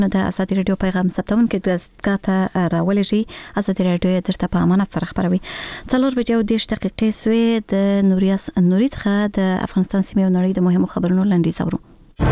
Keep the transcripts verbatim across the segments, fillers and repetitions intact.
نو د ازادي رادیو پیغام ثبتون کې دغه راولې شي ازادي رادیو درته په امانت سره خبروي. څلور بجې او دېرش دقیقې سوې د نوریاس نوري څخه د افغانستان سیمې او نړۍ د مهمو خبرونو لنډیز اورو.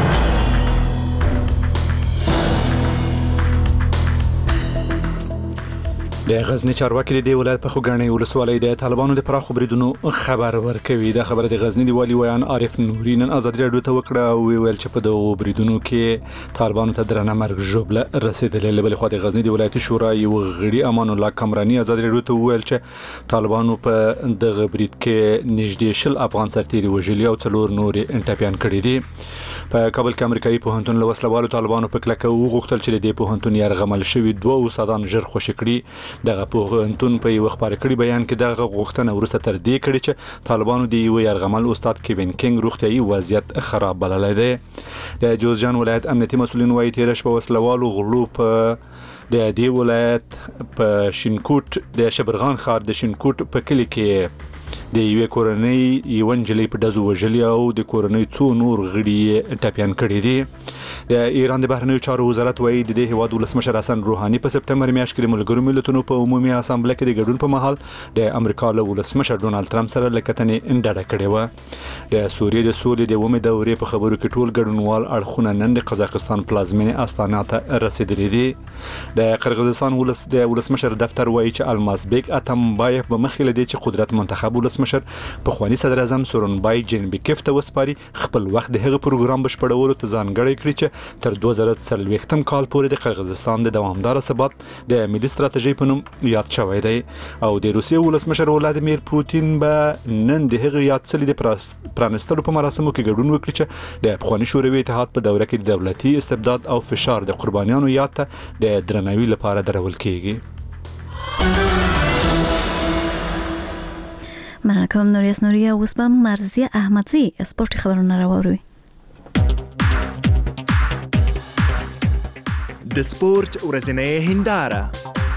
د غزنی چارواکي د ولایت په خوګنۍ ولسوالۍ د طالبانو د پراخ بریدونو خبر ورکوي. د خبره د غزنی دی والی ویان عارف نوري نن ازادي رادیو ته وکړه او ویل چې په دغه بریدونو کې طالبانو ته درنه مرګ ژوبله رسیدلې. بل خو د غزنی دی ولایت شورا یو غړي امان الله کمرانی ازادي رادیو ته ویل چې طالبانو په دغه برید کې نږدې شل افغان سرتیري وژلي او څلور نور انټاپیان کړي دي. په کابل کې امریکایي پوهنتون له وسلوالو طالبانو په کلکه وغوښتل چې د پوهنتون یرغمل شوی دوه استادان ژر خوشي کړي. دغه پوهنتون په یو خبر کړي بیان کې دغه غوښتنه ورسته تر دې کړي چې طالبانو د یو یرغمل استاد کیوین کینګ روغتيایي وضعیت خراب بللی دی. د جوزجان ولایت امنیتي مسولین وايي تیر شپه وسلوالو غلو په د دې ولایت په شینکوټ د شبرغان ښار د شینکوټ په کلی کې د یو کورنۍ یو نجلۍ په دزو وژلي او د کورنۍ څو نور غړي ټاپیان کړي دي. د ایران د بهرنیو چارو وزارت وايي د دې هیواد ولسمشر حسن روحاني په سپټمبر میاشت کې د ملګرو ملتونو په عمومي اسامبله کې د ګډون په مهال د امریکا له ولسمشر ډونالد ټرمپ سره لکتنې انډاډه کړې و. د سوریې د سولې د ومه دورې په خبرو کې ټول ګډونوال اړخونه نن د قزاقستان پلازمینه استانا ته رسیدلي دي. د قرغیزستان ولس د ولسمشر دفتر وايي چې المازبیک اتمبایف به مخکې لدی چې قدرت منتخب ولسمشر په خواني صدر اعظم سورونبای جنبیکف ته وسپاري خپل وخت د هغه پروګرام بشپړولو ته ځانګړی کړی چې تر دوه زره څلوېښتم کال پورې د قرغیزستان د دوامدار ثبات د ملي ستراتیژي په نوم یاد شوی دی. او د روسیې ولسمشر ولادیمیر پوتین به نن د هغه یاد څلي د پرانستلو په مراسمو کې ګډون وکړي چې د افغاني شوروي اتحاد په دوره کې د دولتي استبداد او فشار د قربانیانو یاد ته د درناوي لپاره درول کیږي. مننه کوم نوریاس نوري او اوس به مرزیه احمدزي سپورت خبرونه راوړي. د سپورت ورځنۍ هنداره.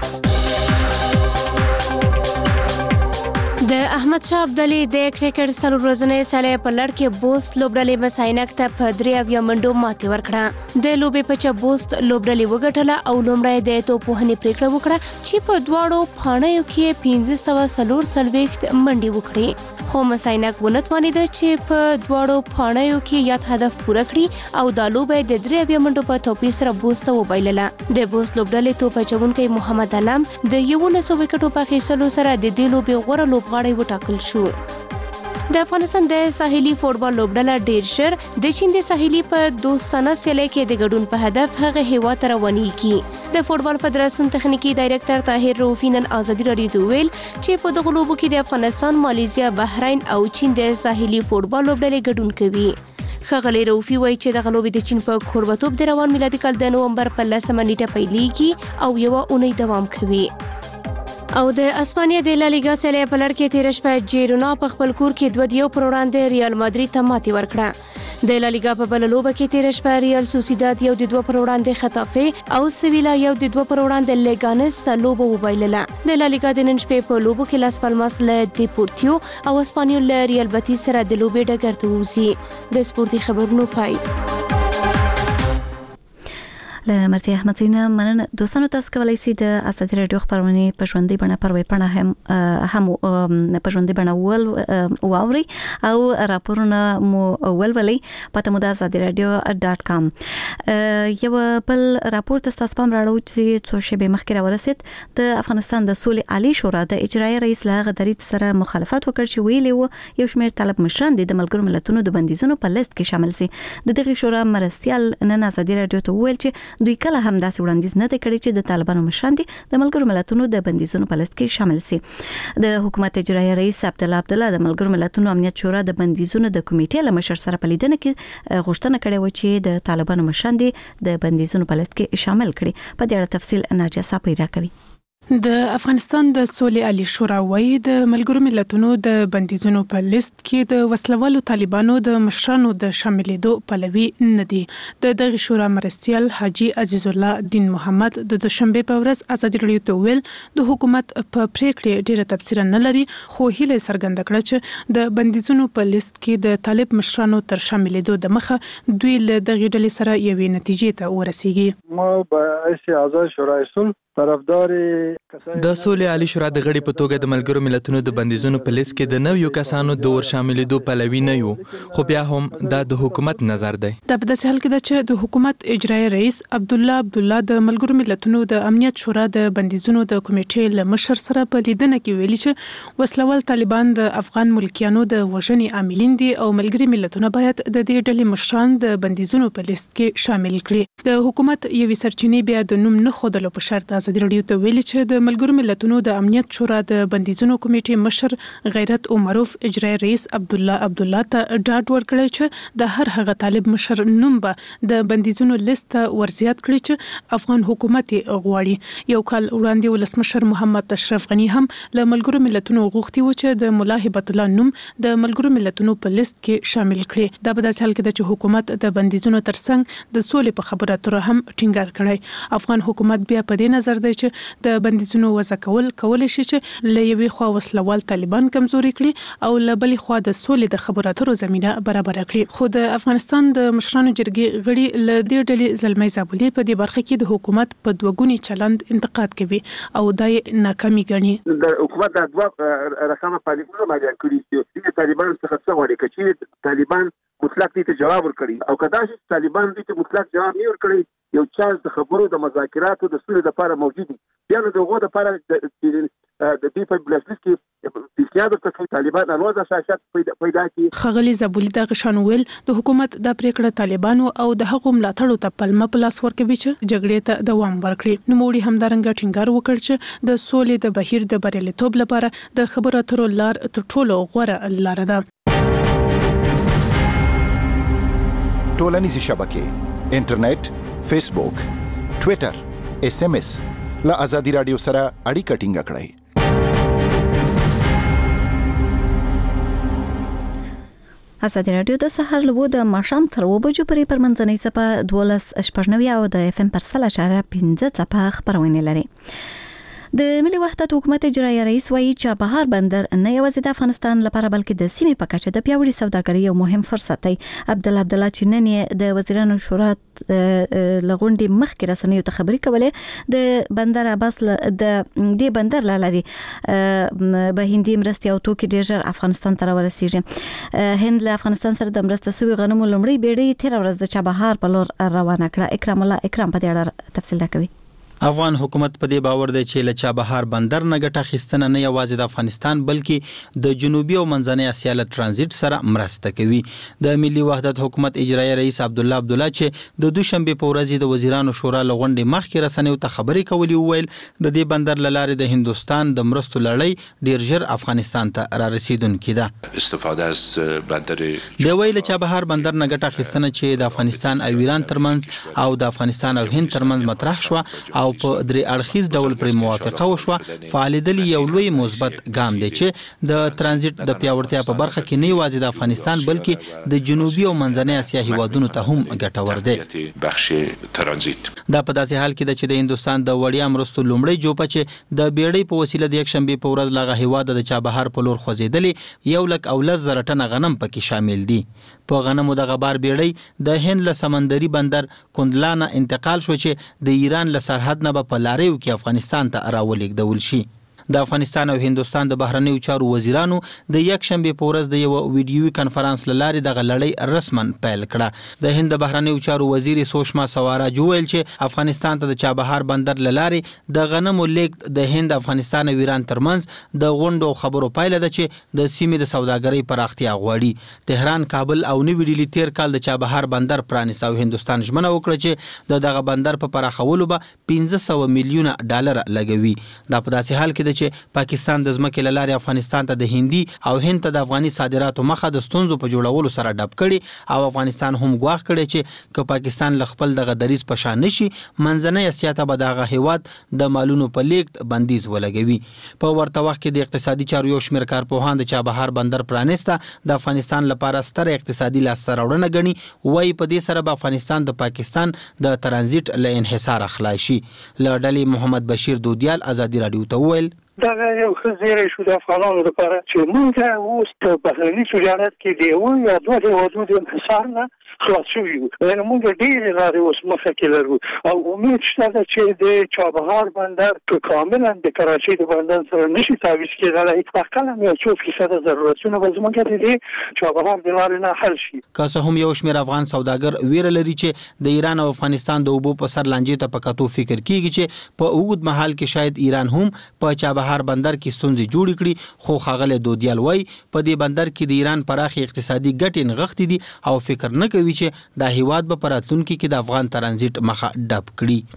د احمد شاه ابدالي د کرکټ سر ورځنۍ سالې په لړ کې بوست لوبډلې مساینک ته په درې اویا منډو ماتې ورکړه. د لوبې په چا بوست لوبډلې وګټله او لومړی د توپوهنې پریکړه وکړه چې په دواړو پاڼیو کې پنځه سوه څلور څلوېښت منډې وکړي، خو مساینک ونه توانېده چې په دواړو پاڼیو کې یاد هدف پوره کړي او دا لوبه د درې اویا منډو په توپیر سره بوست ته وبایلله. د بوست لوبډلې توپ اچوونکی محمد علم د یولسو وکټو په اخیستلو سره د دې لوبې غوره لوبغاړی وټاکل شو. د افغانستان د ساحلي فوټبال لوبډله ډیر ژر د چین د ساحلي په دوستانه سیالۍ کې د ګډون په هدف هغه هیواد ته روانېږي. د فوټبال فدراسیون تخنیکی ډایرکټر طاهر رؤفي نن ازادي رادیو ته ویل چې په دغه لوبو کې د افغانستان، مالیزیا، بحرین او چین د ساحلي فوټبال لوبډلې ګډون کوي. ښاغلی رؤفي وایي چې دغه لوبې د چین په کوربتوب د روان میلادي کال د نومبر په لسمه نیټه پیلېږي او یوه اونۍ دوام کوي. او د اسپانیا د لالیګا سیالۍ په لړ کې تیر شپه جیرونا په خپل کور کې دوه دیو پر وړاندې ریال مادرید ته ماتې ورکړه. د لالیګا په بل لوبه کې تیر شپه ریال سوسیداد یو د دوه پر وړاندې خطافه او سویلا یو د دوه پر وړاندې لیګانس ته لوبه وبایلله. د لالیګا د نن شپې په لوبو کې لاس پالماس له دیپورتیو او اسپانیول له ریال بتیس سره د لوبې ډګر ته وځي. د سپورتي خبرونو پای. له مرزیه احمدزي نه مننه. دوستانو تاسو کولی شئ د ازادي رادیو خبرونه په ژوندۍ بڼه پر ویب پاڼه هم هم په ژوندۍ بڼه ول واوري او راپورونه مو ولولئ. پته مو د ازادي رادیو ډاټ کام. یو بل راپور تاسو پام راړو چې څو شپې مخکې راورسید د افغانستان د سولې عالی شورا د اجرایي رئیس له غدریت سره مخالفت وکړ چې ویلي وو یو شمېر طالب مشران د ملګرو ملتونو د بندیزونو په لیست کې شامل سي. د دغه شورا مرستيال نن ازادي رادیو ته ویل چې دوی کله هم داسې وړاندیز نه دی کړی چې د طالبانو مشران دي د ملګرو ملتونو د بندیزونو په لیست کې شامل سي. د حکومت اجرایي رئیس عبدالله عبدالله د ملګرو ملتونو امنیت شورا د بندیزونو د کمیټې له مشر سره په لیدنه کې غوښتنه کړې و چې د طالبانو مشران دي د بندیزونو په لیست کې شامل کړي. په دې اړه تفصیل ناجیه صاحب راکوي. د افغانستان د سولې عالی شورا وايي د ملګرو ملتونو د بندیزونو په لیست کې د وسلوالو طالبانو د مشرانو د شاملېدو پلوي نه دي. د دغه شورا مرستیال حاجی عزیز الله دین محمد د دوشنبه په ورځ ازادي راډیو ته ویل د حکومت په پریکړې ډیره تفسیر نه لري، خو هیله څرګنده کړه چې د بندیزونو په لیست کې د طالب مشرانو تر شاملېدو د مخه دوی له دغه ډلې سره یوې نتیجې ته ورسیږي. ما به اس اعضای شورای صلح طرفدار د سولې عالی شورا د غړي په توګه د ملګرو ملتونو د بندیزونو په لیست کې د نویو کسانو د ور شاملېدو پلوي نه یو، خو بیا هم دا د حکومت نظر دی. دا په داسې حال کې ده چې د حکومت اجرایي رئیس عبد الله عبد الله د ملګرو ملتونو د امنیت شورا د بندیزونو د کمیټې له مشر سره په لیدنه کې ویلي چې وسلوال طالبان د افغان ملکیانو د وژنې عاملین دي او ملګري ملتونه باید د دې ډلې مشران د بندیزونو په لیست کې شامل کړي. د حکومت یوې سرچینې بیا د نوم نه ښودلو په شرط ازادي راډیو ته ویلي چې د ملګرو ملتونو د امنیت شورا د بندیزونو کمیټې مشر غیرت عمروف اجرایي رئیس عبد الله عبد الله ته ډاډ ورکړی چې د هر هغه طالب مشر نوم به د بندیزونو لیست ته ورزیات کړي چې افغان حکومت غواړي. یو کال وړاندې ولسمشر محمد اشرف غنی هم له ملګرو ملتونو غوښتي و چې د ملا هبت الله نوم د ملګرو ملتونو په لیست کې شامل کړي. دا په داسې حال کې ده چې حکومت د بندیزونو ترڅنګ د سولې په خبرو اترو هم ټینګار کړی. افغان حکومت بیا په دې نظر دی چې د بندیزونو وضع کول کولای شي چې له یوې خوا وسلوال طالبان کمزوري کړي او له بلې خوا د سولې د خبرو اترو زمينه برابر کړي. خو د افغانستان د مشرانو جرګې غړي له دې ډلې زلمی زابلي په دې برخه کې د حکومت په دوګونی چلند انتقاد کوي او دای ناکامي ګڼي. د حکومت د دوه رقمه پالیسي مالیه کړی چې طالبان څخه څه وړي کچې طالبان مطلق دې ته جواب ورکړي او کدا چې طالبان دې ته مطلق جواب نه ورکړي یو چانس د خبرو د مذاکراتو د سولې لپاره موجود دي. بیا نو دغه د لپاره د دې په بلاسلیس کې پیسیادو ته طالبان الوز اساسات پیدا کی. خغلی زابلی د غشان ویل د حکومت د پریکړه طالبانو او د حقوق ملاتړو ته پلمه پلاس ورکوي چې جګړې ته دوام ورکړي. نو موړي همدارنګه ټینګار وکړ چې د سولې د بهیر د بریالیتوب لپاره د خبرو اترو لار تر ټولو غوره لار ده. ټولنیزې شبکې انټرنیټ، فیسبوک، ټوئیټر، اس ام اس له ازادي راډیو سره اړیکه ټینګه کړئ. ازادي راډیو د سحر له د ماښام تر اوه بجو پورې پر منځنۍ څپه دولس شپږ نوي او د اف ام پر سل اشاره پنځه څپه خبرونه لري. د ملي وحدت حکومت اجرایي رئیس وایي چې چابهار بندر نه یوازې د افغانستان لپاره بلکې د سیمې په کچه د پیاوړي سوداګرۍ یو مهم فرصت دی. عبد الله عبد الله چې نن یې د وزیرانو شورا لغونډې مخکې رسنیو ته خبرې کولې د بندر عباس د دې بندر لاري به هندي مرستې او توکي ډېر ژر افغانستان ته ورسیږي. هند له افغانستان سره د مرسته سوي غنمو لومړی بیړۍ تیر ورځ د چابهار په لور روانه کړه. اکرام الله اکرام په دې اړه تفصیل راکوي. افغان حکومت په دې باور دی چې له چابهار بندر نه ګټه اخیستنه نه یوازې د افغانستان بلکې د جنوبي او منځنۍ اسیا له ترانزیت سره مرسته کوي. د ملي وحدت حکومت اجرایي رئیس عبد الله عبد الله چې د دوشنبه په ورځ د وزیرانو شورا لغونډې مخکې رسنیو ته خبرې کولې ویل د دې بندر لارې د هندستان د مرستو لړۍ ډیر ژر افغانستان ته را رسیدونکې ده. استفاده از بندر د ویل چابهار بندر نه ګټه اخیستنه چې د افغانستان او ایران ترمنځ او د افغانستان او هند ترمنځ مطرح شو او په درې اړخیز ډول پر موافقه وشوه فعالیدل یو لوی مثبت ګام دی چې د ترانزیت د پیاوړتیا په برخه کې نه یوازې د افغانستان بلکې د جنوبي او منځنۍ اسیا هیوادونو ته هم ګټور دی. بخش ترانزیت دا په داسې حال کې ده چې د هندستان د وړیا مرستو لومړی جوپه چې د بیړۍ په وسیله د یک شنبه په ورځ لغه هیواد د چابهار په لور خوځېدلې یو لک او لس زره ټنه غنم پکې شامل دي. په غنمو د غبار بیړۍ د هند له سمندري بندر کندلانه انتقال شو چې د ایران له سرحد نه په لاریو کې افغانستان ته راولېږدول شي. د افغانستان او هندستان د بهرنیو چارو وزیرانو د یک شنبه په ورځ د یو ویډیوي کانفرنس لاري د غلړۍ رسمن پیل کړه. د هند بهرنیو چارو وزیر سوشما سوارا جویل چې افغانستان ته د چابهار بندر لاري د غنمو لیک د هند افغانستان او ایران ترمنځ د غونډو خبرو پایله ده چې د سیمې د سوداګرۍ پراختیا غواړي. تهران، کابل او نوی ډیلی تیر کال د چابهار بندر پرانیست او هندستان ژمنه وکړه چې د دغه بندر په پراخولو به پنځه سوه میلیونه ډالر لګوي. دا په داسې حال کې کړی چې پاکستان د ځمکې له لارې افغانستان ته د هندي او هند ته د افغاني صادراتو مخه د ستونزو په جوړولو سره ډب کړي او افغانستان هم ګواښ کړی چې که پاکستان له خپل دغه دریځ په شان نشي منځنۍ اسیا ته به دغه هیواد د مالونو په لیږد بندیز ولګوي. په ورته وخت کې د اقتصادي چارو یو شمېر کارپوهان د چابهار بندر پرانیسته د افغانستان لپاره ستره اقتصادي لاسته راوړنه ګڼي. وایي په دې سره به افغانستان د پاکستان د ترانزیت له انحصار خلاص شي. له ډلې محمد بشیر دودیال ازادي راډیو ته وویل دا یو ښه زیری شو د افغانانو لپاره چې موږ اوس په بهرني تجارت کې د یو یا دوه هېوادونو د انحصار نه خلاص شوي یو. یعنې موږ ډېرې لارې اوس مخه کې لرو او امید شته ده چې د چابهار بندر که کاملا د کراچۍ د بندر سره نشي تعویض کېدلی اقلا یو څو فیصده ضرورتونه به زموږ د دې چابهار د لارې نه حل شي. که څه هم یو شمېر افغان سوداګر ویره لري چې د ایران او افغانستان د اوبو په سر لانجې ته په کتو فکر کیږي چې په اوږد مهال کې شاید ایران هم په چابهار بندر کې ستونزې جوړې کړي. خو ښاغلی دودیال وایي په دې بندر کې د ایران پراخې اقتصادي ګټې نغښتې دي او فکر نه کوي چې دا هیواد به په راتلونکي کې د افغان ترانزیت مخه ډب کړي.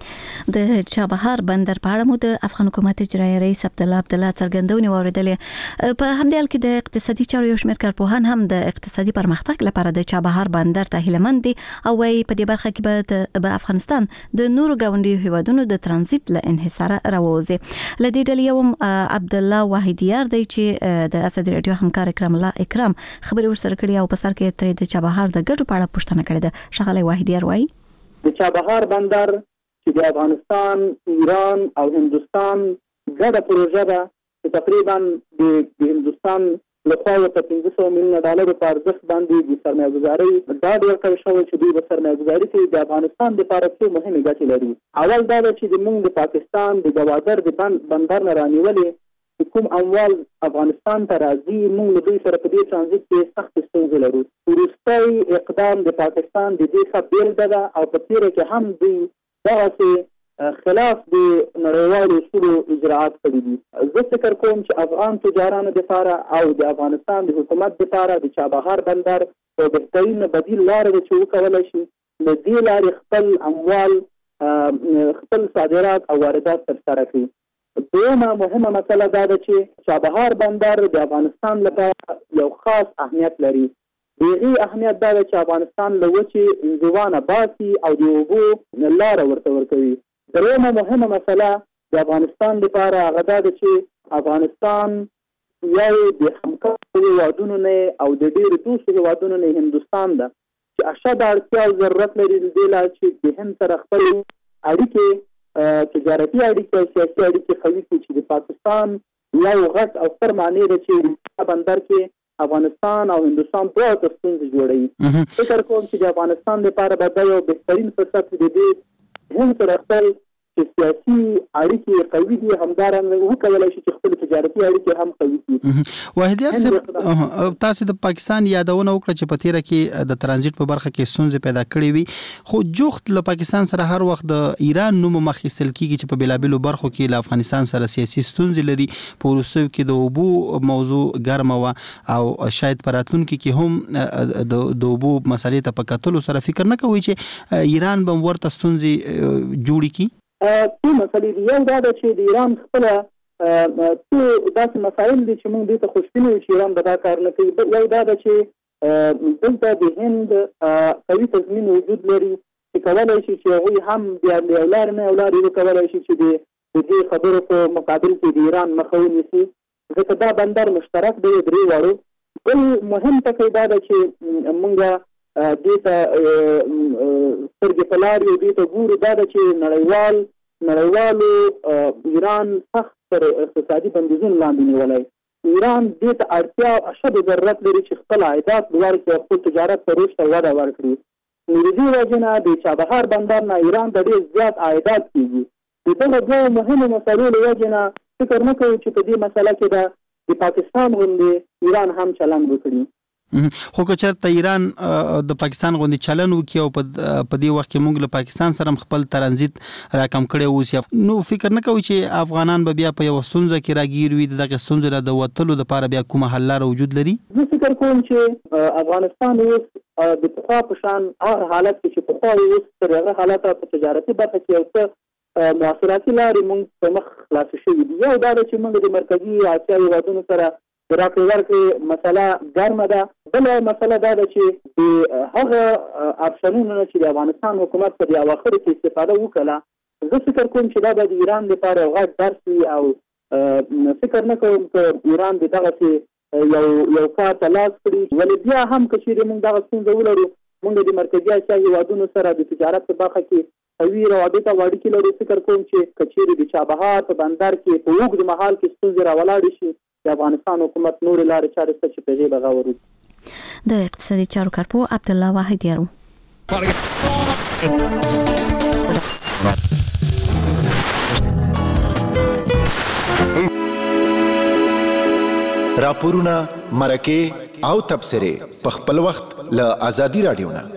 د چابهار بندر په اړه مو د افغان حکومت اجرایي رئیس عبدالله عبدالله څرګندونې واوریدلې. په همدې حال کې د اقتصادي چارو یو شمېر کارپوهان هم د اقتصادي پرمختګ لپاره د چابهار بندر ته هیلهمند دي او وايي په دې برخه کې به افغانستان د نورو ګاونډیو هیوادونو د ترانزیت له انحصار راووځي. له دې ډلې یو عبدالله واحدیار دی چې د ازادي راډیو همکار اکرام الله اکرام خبرې ورسره کړې او په سر کې ترې د چابهار د ګټو په اړه پوښتنه کړې ده. ښاغلی واحدیار وايي د چابهار بندر چې د افغانستان، ایران او هندوستان ګډه پروژه ده چې تقریبا د هندوستان لخوا په پنځه سوه میلیونه ډالرو په ارزښت باندې د سرمایه‌ګذارۍ ډاډ ورکړی شوی چې دوی به سرمایه‌ګذاري کوي. د افغانستان دپاره څو مهمې ګټې لري. اول دا ده چې زموږ د پاکستان د ګوادر د بندر نه رانیولې چې کوم اموال افغانستان ته راځي موږ له دوی سره په دې ترانزیت کې سختې ستونزې لرو. وروستی اقدام د پاکستان د دې ښه بېلګه ده او په تېره کې هم دوی دغسې خلاف د نړیوالو اصولو اجراعات کړي دي. زه فکر کوم چې افغان تجارانو دپاره او د افغانستان د حکومت دپاره د چابهار بندر یو بهترین بدیل لاره ده چې وکولی شي له دې لارې خپل اموال خپل صادرات او واردات ترسره کړي. دویمه مهمه مسله دا ده چې چابهار بندر د افغانستان لپاره یو خاص اهمیت لري. د هغې اهمیت دا ده چې افغانستان له وچې انزوا باسي او د اوبو لاره ورته ورکوي. دریمه مهمه مسله د افغانستان لپاره هغه دا ده چې افغانستان یو د همکارو هېوادونو نه او د ډېرو دوستو هېوادونو نه هندوستان ده چې اشد اړتیا او ضرورت لري د دې لپاره چې د هند سره خپل اړیکې تجارتي اړیکې او سیاسي اړیکې قوي کړي. چې د پاکستان یو غټ او ستر معنی ده چې بندر کې افغانستان او هندوستان دوه ته ستونزې جوړوي. فکر کوم چې د افغانستان لپاره به دا یو بهترین فرصت د دې هند سره خپل چې سیاسي اړیکې قوي دي همدارنګه وکولی شي چې خپل تجارتي اړیکې هم قوي کړي. واحدیار صاحب تاسو د پاکستان یادونه وکړه چې په تېره کې د ترانزیت په برخه کې ستونزې پیدا کړې وي خو جوخت له پاکستان سره هر وخت د ایران نوم مخیستل کیږي چې په بېلابېلو برخو کې له افغانستان سره سیاسي ستونزې لري. په وروستیو کې د اوبو موضوع ګرمه وه او شاید په راتلونکي کې هم د اوبو مسلې ته په کتلو سره فکر نه کوي چې ایران به ورته ستونزې جوړې کړي. څو مسلې دي. یو دا ده چې د ایران خپله څو داسې مسایل دي چې موږ دې ته خوشبینه یو چې ایران به دا کار نه کوي. یو دا ده چې دلته د هند قوي تضمین وجود لري چې کولی شي چې هغوی هم بیا د یو لارې نه یو لارې وکولی شي چې د دې خبرو په مقابل کې د ایران مخه ونیسي ځکه دا بندر مشترک دی درې واړو. بل مهم ټکی دا ده چې موږ دې ته سترګې په لارې او دې ته ګورو دا ده چې نړیوال نړیوالو ایران سخت پر اقتصادي بندیزونو لاندې نیولی. ایران دې ته اړتیا او اشد ضرورت لري چې خپل عایدات لوړ کړي او خپل تجارت ته رشد او وده ورکړي. نو د دې وجې نه د چابهار بندر نه ایران ته ډېر زیات عایدات کېږي. د دغه دوو مهمو مسلو له وجې نه فکر نه کوو چې په دې مسله کې به د پاکستان غوندې ایران هم چلند وکړي. خو که چېرته ایران د پاکستان غوندې چلن وکړي او په دې وخت کې موږ له پاکستان سره خپل ترانزیت راکم کړی اوسي نو فکر نه کوي چې افغانان به بیا په یوه ستونزه کې راګیر وي د دغې ستونزې نه د وتلو دپاره بیا کومه حل لاره وجود لري؟ زه فکر کوم چې افغانستان اوس د پخوا په شان هغه حالت کې چې پخوا اوس تر هغه حالته په تجارتي برخه کې یو څه مواصلاتي لارې موږ په مخ خلاصې شوي دي. یو دا ده چې موږ د مرکزي اسیا هېوادونو سره د راکړې ورکړې مسله ګرمه ده. بله مسله دا ده چې د هغه افسرونو نه چې د افغانستان حکومت په دې اواخرو کې استفاده وکړله، زه فکر کوم چې دا به د ایران لپاره یو غټ درس وي او فکر نه کوم چې ایران د دغسې یو یو کار ته لاس کړي. ولې بیا هم که چېرې موږ دغه ستونزه ولرو، موږ د مرکزي اسیا هېوادونو سره د تجارت په برخه کې قوي روابط او اړیکې لرو. فکر کوم چې که چېرې د چابهار په بندر کې په اوږد مهال کې ستونزې راولاړې شي، د افغانستان حکومت نورې لارې چارې شته چې په دې به غور وکړي. د اقتصادي چارو کارپو عبدالله واحد یارو. راپورونه، مرکې او تبصرې په خپل وخت له آزادي رادیو نه.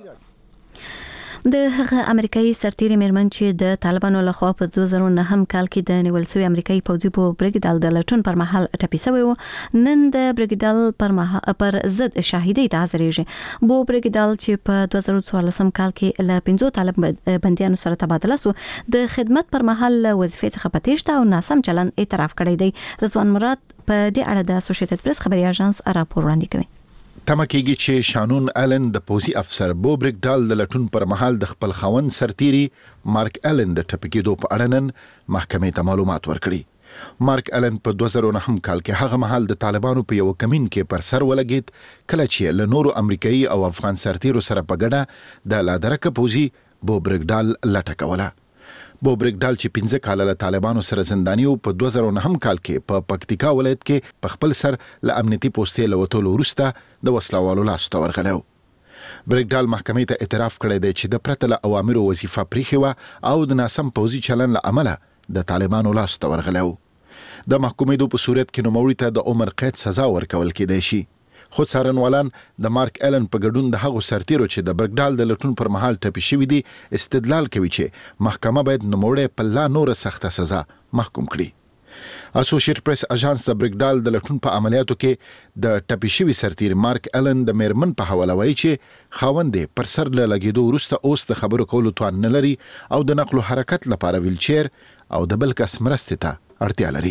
د هغه امریکایي سرتیري میرمن چې د طالبانو لخوا په دوه زره نه هم کال کې د نیول شوی امریکایي پوځي په برګډال د لټون پر مهال ټپي شوی و، نن د برګډال پر مها پر ضد شاهدۍ ته حاضرېږي. بو برګډال چې په دوه زره څوارلسم کال کې له پنځو طالب بندیانو سره تبادله سو، د خدمت پر مهال وظیفې څخه په تېښته او ناسم چلن اعتراف کړی دی. رضوان مراد په دې اړه د اسوسییټډ پریس خبري اژانس راپور وړاندې کوي. تمه کېږي چې شانون الن د پوځي افسر بو برګډال د لټون پر مهال د خپل خاوند سرتیري مارک الن د ټپي کېدو په اړه نن محکمې ته معلومات ورکړي. مارک الن په دوه زره نه هم کال کې هغه مهال د طالبانو په یو کمین کې پر سر ولګید، کله چې له نورو امریکایي او افغان سرتیرو سره په ګډه د لادرکه پوځي بو برګډال لټه کوله. بو برګډال چې پنځه کاله له طالبانو سره زنداني و، په دوه زره نه هم کال کې په پکتیکا ولایت کې په خپل سر له امنیتي پوستې له وتلو وروسته د وسلوالو لاسو ته ورغلی و. برګډال محکمې ته اعتراف کړی دی چې د پرته له اوامرو وظیفه پریښې وه او د ناسم پوځي چلن له امله د طالبانو لاسو ته ورغلی و. د محکومېدو په صورت کې نوموړي ته د عمر قید سزا ورکول کېدی شي. خو څارنوالان د مارک الن په ګډون د هغو سرتیرو چې د برګډال د لټون پر مهال ټپي شوي دي استدلال کوي چې محکمه باید نوموړی په لا نوره سخته سزا محکوم کړي. اسوسییټډ پریس اژانس د برګډال د لټون په عملیاتو کې د ټپي شوي سرتیر مارک الن د میرمن په حواله وایي چې خاوند پر سر له لګېدو وروسته اوس د خبرو کولو توان نه لري او د نقل و حرکت لپاره ویلچیر او د بل کس مرستې ته اړتیا لري.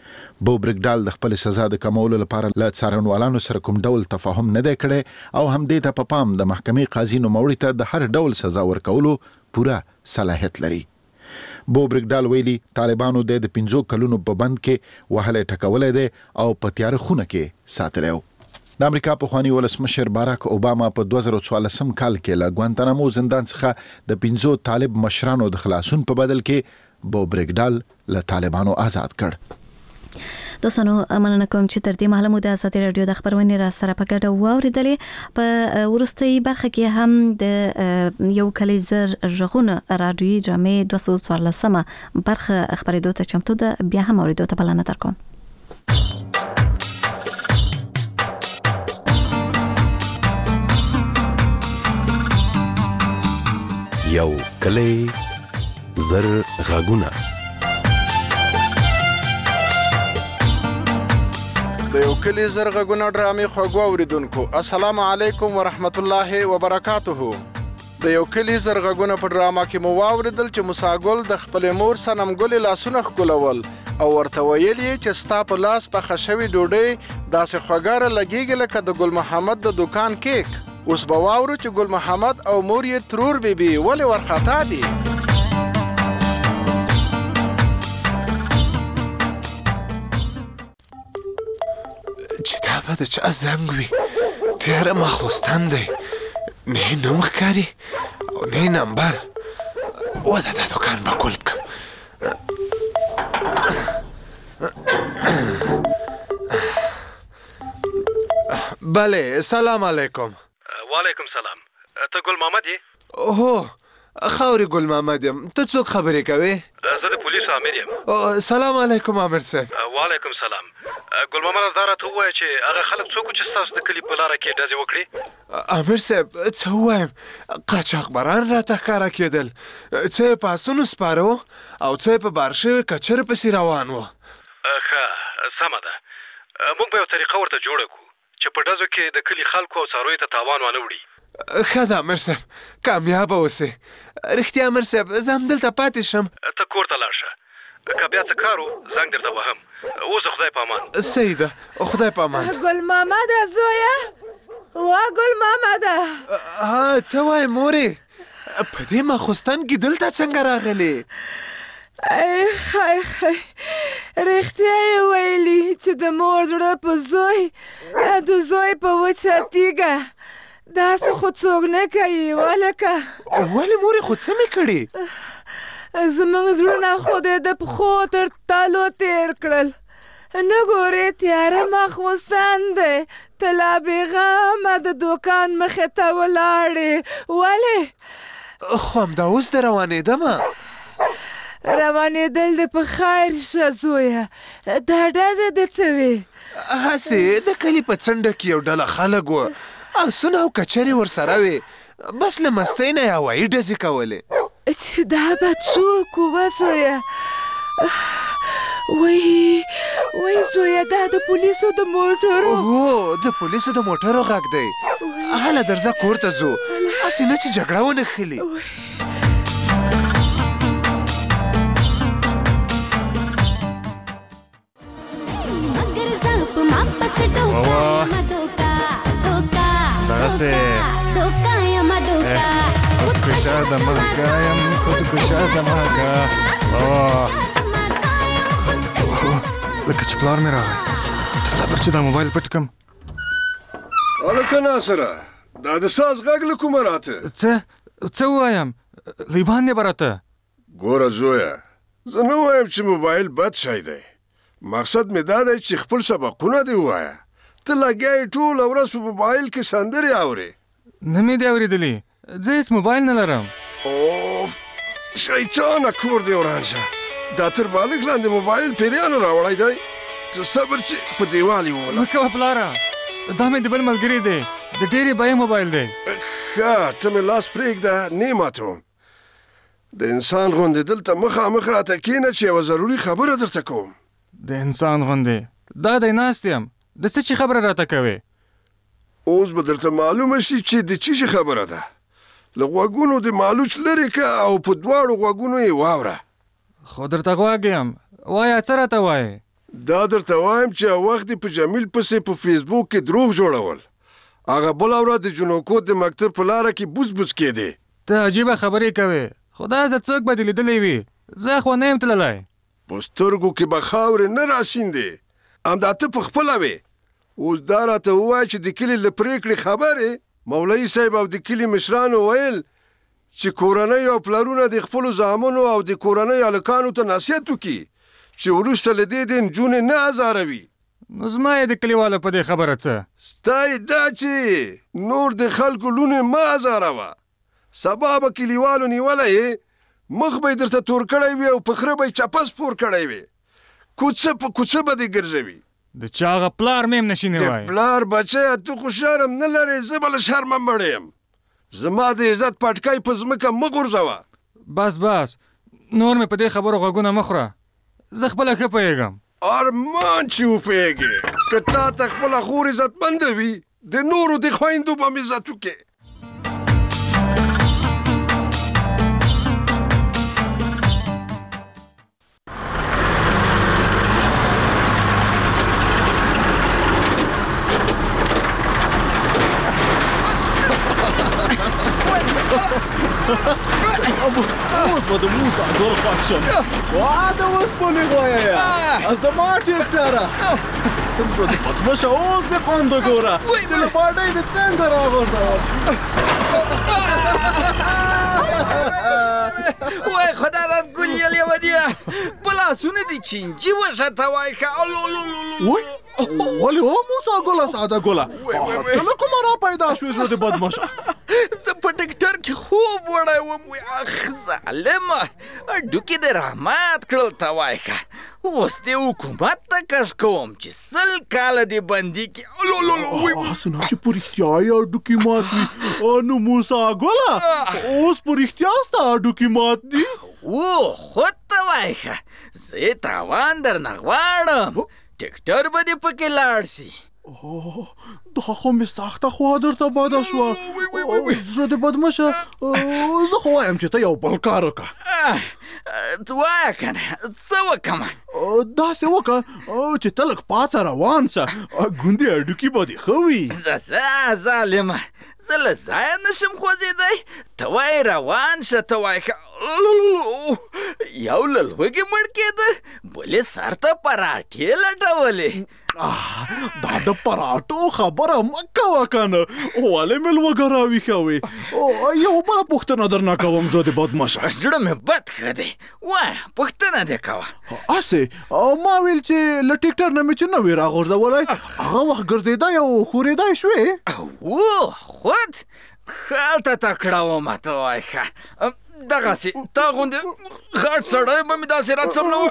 بو برګډال د خپل سزا د کمولو لپاره له څارنوالانو سره کوم ډول تفاهم نه دی کړی او هم دې ته په پام د محکمې قاضي نوموړي ته د هر ډول سزا ورکولو پوره صلاحیت لري. بو برګډال ویلي طالبانو د پنځو کلونو په بند کې وهلی ټکولی دی او په تیاره خونه کې ساتلی و. د امریکا پخواني ولسمشر باراک اوباما په دوه زره څوارلسم کال کې له ګوانتانامو زندان څخه د پنځو طالب مشرانو د خلاصون په بدل کې بو برګډال له طالبانو آزاد کړ. دوستانو مننه کوم چې تر دې مهاله مو د ازادي رادیو د خبرونې را سره په ګډه واوریدلې. په وروستۍ برخه کې هم د یو کلی زر ژغونه رادیوي ډرامې دوه سوه څوارلسمه برخه خبرېدو ته چمتو ده، بیا هم اوریدو ته بلنه درکوم. یو کلی زر غږونه. د یو کلی زر غږونه ډرامې خوږو اوریدونکو السلام علیکم ورحمت الله وبرکاته. د یو کلی زر غږونه په ډراما کې مو واوریدل چې موسی ګل د خپلې مور صنم ګلې لاسونه ښکلول او ورته ویل یې چې ستا په لاس پخه شوې ډوډۍ داسې خوږاره لګېږي لکه د ګل محمد د دوکان کیک. اوس به واورو چې ګل محمد او مور یې ترور بیبي ولې ورخطا دي. چې دا به د چا زنګ وي، تیاره ماخوستن دی، نه یې نوم ښکاري او نه یې نمبر. وده دا دوکان به کلب کړم. بله سلام علیکم. وعلیکم سلام. ته ګل محمد یې؟ هو خاوري ګل محمد یم. ته څوک خبرې کوې؟ زه د پولیسو امیر یم. سلام علیکم امیر صاحب. وعلیکم سلام. ګل محمد دا راته ووایه چې هغه خلک څوک چې ستاسو د کلي په لاره کې ډزې وکړي؟ امیر صاحب څه ووایم، قاچاقبران راته ښکاره کېدل، څه یې په اسونو سپاره وو او څه یې په بار شوې کچرې پسې روان وو. ښه سمه ده، موږ به یو طریقه ورته جوړه کړو چې په ډزو کې د کلي خلکو او څارویو ته تاوان وانه وړي. ښه ده امر صاحب، کامیابه اوسې. رښتیا امر صاحب زه همدلته پاتې شم. ته کور ته لاړ شه، که بیا څه کار و زنګ درته وهم. اوس خدای په امان. صحیح ده، خدای په امان. ګل محمده زویه، وا ګل محمده. ها څه وایې مورې؟ په دې ماخوستن کې دلته څنګه راغلې؟ ای خای خای، رښتیا یې ویلي چې د مور زړه په زوی، د زوی په وچه تیږه. داسې خو څوک نه کوي ولکه. ولې مورې خو څه مې کړي؟ زموږ زړونه خو دې د پښو تر تالو تېر کړل. نه ګورې تیاره ماخوستن دی، ته لا بېغمه د دوکان مخې ته ولاړې. ولې؟ خو همدا اوس د روانېدمه. روانېدل دې په خیر شه زویه. دا ډزې دې څه وې؟ هسې د کلي په څنډه کې یو ډله خلک وه، اسونه او کچرې ورسره وې، بس له مستۍ نه یې هوایي ډزې کولې. چې دا به څوک وه زویه؟ وای وای زویه، دا د پولیسو د موټرو. هو د پولیسو د موټرو غږ دی. هله درځه کور ته ځو، هسې نه چې جګړه ونښلي. دغسې خودکشه د مهکا یم، خودکشه د مهکا. لکه چې پلار مې راغی. ته صبر چې دا موبایل پټ کړم. هلکه ناصره، دا د ساز غږ له کومه راته؟ څه څه ووایم؟ لیبان دی به راته. ګوره زویه، زه نه وایم چې موبایل بد شی دی، مقصد مې دا دی چې خپل سبقونه دې ووایه. ته لګیا یې ټوله ورځ په موبایل کې سندرې اورې. نه مې دی اورېدلي، زه هېڅ موبایل نه لرم. اوف، شیطانه کور دې وران شه. دا تر بالښت لاندې موبایل پیریانو راوړی دی. ته صبر چې په دیوال یې ووله. مه کوه پلاره، دا مې د بل ملګري دی، د ډېرې بیې موبایل دی. ښه، ته مې لاس پرېږده، نه یې ماتوم. د انسان غوندې دلته مخامخ راته کښېنه چې یوه ضروري خبره درته کوم. د انسان غوندې؟ دا دی ناست یم، د څه چې خبره راته کوې؟ اوس به درته معلومه شي چې د څه شي خبره ده. له غوږونو د مالوچ لرې که او په دواړو غوږونو یې واوره. خو درته غوږ یم، وایه څه راته وایې؟ دا درته وایم چې یو وخت په جمیل پسې په فیسبوک کې دروغ جوړول. هغه بله ورځ د جنوکو د مکتب په لاره کې بوس بوس کېدې. ته عجیبه خبرې کوې، خو داسې څوک به دې لیدلی وي، زه خو نه یم تللی. په سترګو کې به خاورې نه راشیندې، همدا ته په خپله وې. اوس دا راته ووایه چې د کلي له پرېکړې خبرې مولوي صاحب او د کلي مشرانو ویل چې کورنۍ او پلرونه د خپلو زامنو او د کورنۍ هلکانو ته نصیحت وکړي چې وروسته له دې د نجونې نه ازاروي. نو زما یې د کلیوالو په دې خبره څه؟ ستا یې دا چې نور د خلکو لونې مه ازاروه. سبا به کلیوالو نیولی یې، مخ به یې درته تور کړی وي او په خره به یې چپس پور کړی وي. کوڅه په کوڅه به دې ګرځوي. د چا هغه پلار مې هم نشي نیوی. د پلار بچیه، ته خو شرم نه لرې، زه به له شرمه مړی یم. زما د عزت پټکی په ځمکه مه غورځوه. بس بس، نور مې په دې خبرو غوږونه مه خوره، زه خپله ښه پوهېږم. ارمان چې وپوهېږې، که تا ته خپله خور عزتمنده وي، د نورو د خویندو به هم عزت وکړې. اوس به د موسی ګل خوښ شم. واده اوسپنې غویه زما ټیکټره، زه د بدمشه اوس دې خوند وګوره چې له باډۍ دې څنګه راغورځوم. وای خدا دې ګل یې لیونیه، په لاسونه دې چینجي وشته وای ښه. وای ولې او موسی ګله ساده ګله، ته له کومه را پیدا شوې زړه دې بدمشه؟ زه په ټکټر کې خوب وړی وم. وی اخ ظالمه، هډوکي دې رحمت کړل ته وای ښه. اوس دې حکومت ته کش کوم چې سل کاله دې بندي کړي. هسې نه چې په رښتیا یې هډوکي مات وي. نو موسی ګله اوس په رښتیا ستا هډوکي مات دي؟ او خود ته وای ښه، زه یې تاوان درنه غواړم. ټکټر به دې پکې لاړ شي، دا خو مې سخته خوا درته بده شوه. زړه دې بد مه شه، زه خو وایم چې ته یو بل کار وکړه. ته وایه که نه څه وکړمه؟ داسې وکړه چې ته لږ پاڅه روان شه، ګوندې هډوکي به دې ښه وي. ځه ځه ظالمه، زه له ځایه نشم خوځېدی. ته وایې روان شه، ته وایې یو له لوږې مړ کېده، بلې سر ته پراټې لټولې. دا د پراټو خبره مه کوه که نه، ولې مې لوږه راویښوې؟ یو بله پوښتنه درنه کوم زړه دې بد مه شه. زړه مې بد ښه دی، وایه پوښتنه دې کوه. هسې ما ویل چې له ټیکټر نه مې چې نه وې راغورځولی، هغه وخت ګرځېدی او ښورېدی شوې؟ او خود خالته تکړه ومه، ته وایه ښه دغسې تا غوندې غټ سړی به مې داسې راڅملوه.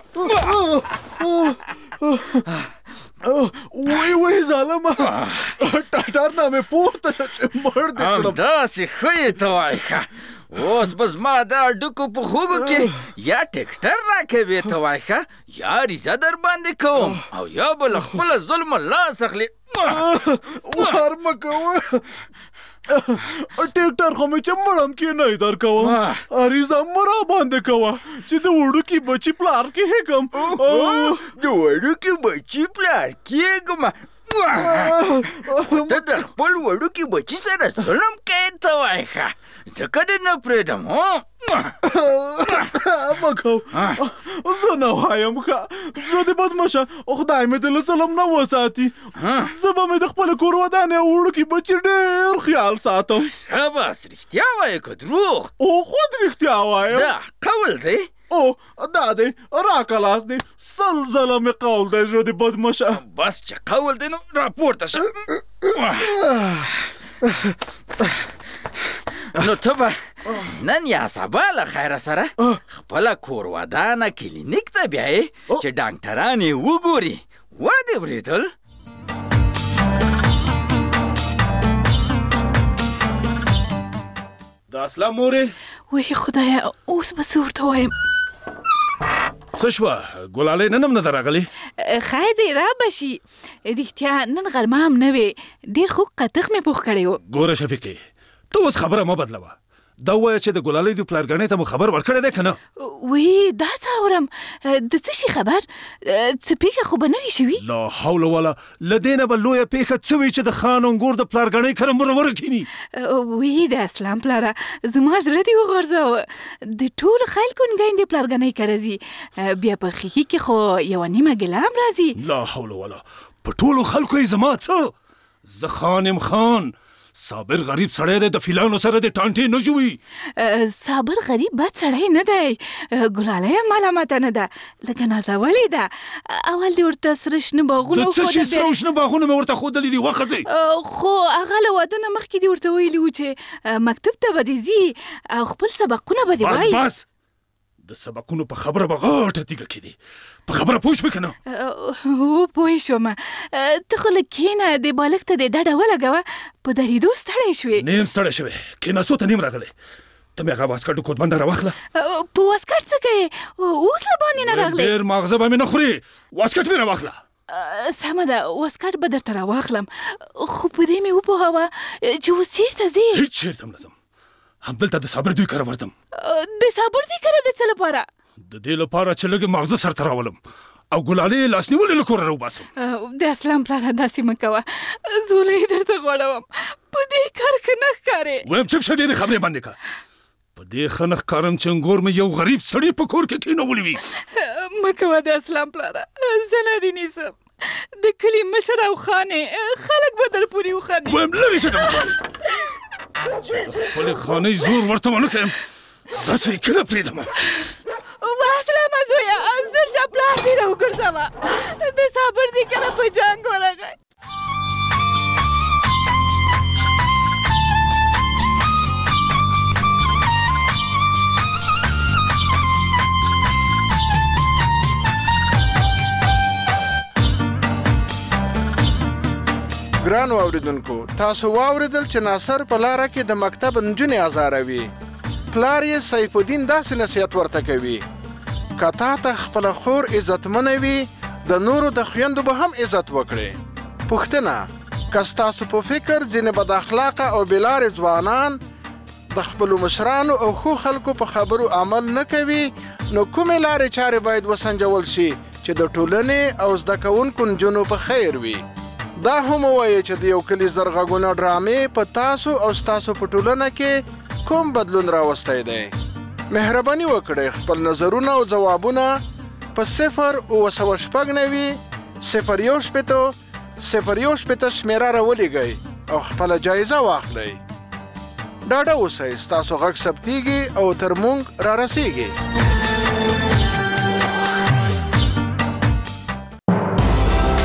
وی وی ظالمه، ټټر نه مې پورته شه چې مړ دې کړم. همداسې ښه یې، ته وایه ښه اوس به زما د هډوکو په خوږو کې یا ټکټر راکوې، ته وایه ښه یا ریزه در باندې کوم او یا به له خپله ظلمه لاس اخلې. وار مه کوه، ټیکټر خو مې چې مړم کې نه در کوم، عریضه مه را باندې کوه چې د وړوکي بچي پلار کې هېږم. د وړوکي بچي پلار کېږم؟ ته د خپل وړوکي بچي سره ظلم کوې، ته وایه ښه ځکه دې نه پرېږدم. مه کوه، زه نه وایم ښه، زړه دې بد مه شه، خدای مې دې له ظلم نه وساتي. زه به مې د خپلې کور ودانې او وړوکي بچي ډېر خیال ساتم. شاباس، رښتیا وایې که دروغ؟ او خود رښتیا وایم. دا قول دی؟ او دا دی، راکه لاس دی، سل ځله مې قول دی، زړه دې بد مه شه. بس چې قول دی نو راپورته شه. نو ته به نن یا سبا له خیره سره خپله کور ودانه کلینیک ته بیایې چې ډاکټران یې وګوري. وا دې اورېدل؟ دا اسلام مورې، وی خدایه اوس به څه ورته وایم؟ څه شوه؟ ګلالۍ نن هم نه ده راغلې؟ خیر دی رابه شي، رښتیا نن غرمه هم نه وې، ډېر خوږ قطخ مې پوخ کړی و. ګوره شفیقې، ته اوس خبره مه بدلوه، دا ووایه چې د ګلالۍ د پلارګنۍ ته مو خبر ورکړی دی که نه؟ وی دا څه اورم، د څه شي خبر؟ څه پېښه خو به نه وي شوي؟ لا حول ولا، له دې نه به لویه پېښه څه وي چې د خان انګور د پلارګنۍ کره مرور کیني. وی د اسلام پلاره، زما زړه دې وغورځاوه، د ټولو خلکو نګین د پلارګنۍ کره ځي، بیا په خیښي کې خو یوه نیمه ګیله هم راځي. لا حول ولا، په ټولو خلکو یې زما څه؟ زه خان یم خان، صابر غریب سړی دی، د فیلانو سره د ټانټې نه جوړي. صابر غریب بد سړی نه دی، ګلالۍ هم ملامته نه ده، لکه نازولې ده. اول دې ورته سره شنه باغونه د څه شي سره او شنه باغونه مې ورته ښودلي دي؟ وښځئ. خو هغه له واده نه مخکې دې ورته ویلي وو چې مکتب ته به دې ځي او خپل سبقونه به دې وایي. بس بس، د سبقونو په خبره به غټه تیږه کېدې، په خبره پوه شوې که نه؟ هو پوه شوم، ته خو لږ کښېنه، د بالښت ته دې ډډه ولګوه، په درېدو ستړی شوې. نیم ستړی شوی، کښېناستو ته نیم راغلی. ته مې هغه واسکټو کوټبنډه راواخله. په واسکټ څه کوې؟ اوس له باندې نه راغلی؟ ډېر ماغزه به مې نه خورې، واسکټ مې راواخله. سمه ده، واسکټ به درته راواخلم، خو په دې مې وپوهوه چې اوس چېرته ځې؟ هېڅ چېرته هم نه ځم، همدلته د صابر دوی کره ورځم. د صابر دوی کره د څه لپاره؟ د دې لپاره چې لږ ماغزه سرته راولم او ګلالۍ لاس نیولې له کوره راوباسم. د اسلام پلاره داسې مه کوه، زوله یې درته غوړوم، په دې کار ښه نه ښکارې. ویم چپ شه، ډېرې خبرې بندې کړه. په دې ښه نه ښکارم چې انګور مې یو غریب سړي په کور کې کښېنولی وي. مه کوه د اسلام پلاره، زه نه دې نیسم، د کلي مشر او خانې خلک به در پورې وخاندي. ویم لرې شه د مخالې، چې د خپلې خانۍ زور ورته ونه کړم، داسې یې کله پرېږدمه. واسلامه زویه، زر شه پلار دې راوګرځوه، د صابر دې کله په جنګ ورغی. ګرانو اوریدونکو، تاسو واوریدل چې ناصر په لاره کې د مکتب نجونې ازاروي. پلار یې سیف الدین داسې نصیحت ورته کوي، که تا ته خپله خور عزتمنه وي، د نورو د خویندو به هم عزت وکړې. پوښتنه که ستاسو په فکر ځینې بد اخلاقه او بېلارې ځوانان د خپلو مشرانو او ښو خلکو په خبرو عمل نه کوي نو کومې لارې چارې باید وسنجول شي چې د ټولنې او زده کوونکو نجونو په خیر وي. دا هم ووایي چې د یو کلي زر غږونه ډرامې په تاسو او ستاسو په ټولنه کې کوم بدلون راوستی دی. مهرباني وکړئ خپل نظرونه او ځوابونه په صفر اوه سوه شپږ نوي صفر یو شپېته صفر یو شپېته شمېره راولېږئ او خپله جایزه واخلئ. ډاډه اوسئ ستاسو غږ ثبتېږي او تر موږ را رسېږي.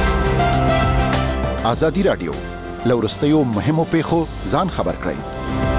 ازادي راډیو له وروستیو مهمو پیښو ځان خبر کړئ.